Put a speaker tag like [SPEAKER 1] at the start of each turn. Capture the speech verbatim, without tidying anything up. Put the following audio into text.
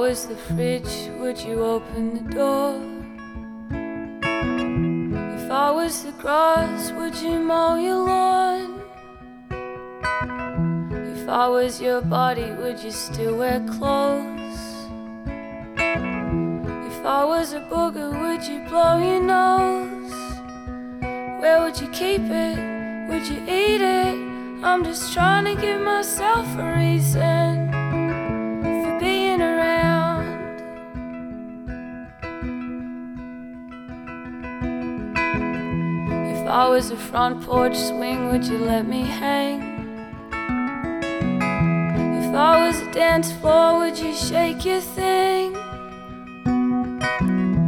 [SPEAKER 1] was the fridge, would you open the door? If I was the grass, would you mow your lawn? If I was your body, would you still wear clothes? If I was a booger, would you blow your nose? Where would you keep it? Would you eat it? I'm just trying to give myself a reason for being around. If I was a front porch swing, would you let me hang? If I was a dance floor, would you shake your thing?